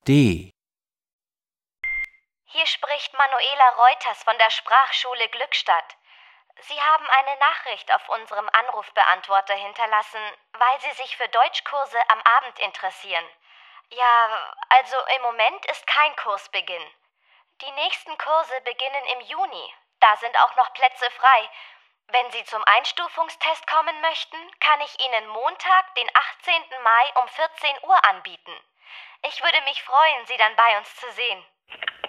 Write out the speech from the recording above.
D. Hier spricht Manuela Reuters von der Sprachschule Glückstadt. Sie haben eine Nachricht auf unserem Anrufbeantworter hinterlassen, weil Sie sich für Deutschkurse am Abend interessieren. Ja, also im Moment ist kein Kursbeginn. Die nächsten Kurse beginnen im Juni. Da sind auch noch Plätze frei. Wenn Sie zum Einstufungstest kommen möchten, kann ich Ihnen Montag, den 18. Mai um 14 Uhr anbieten. Ich würde mich freuen, Sie dann bei uns zu sehen.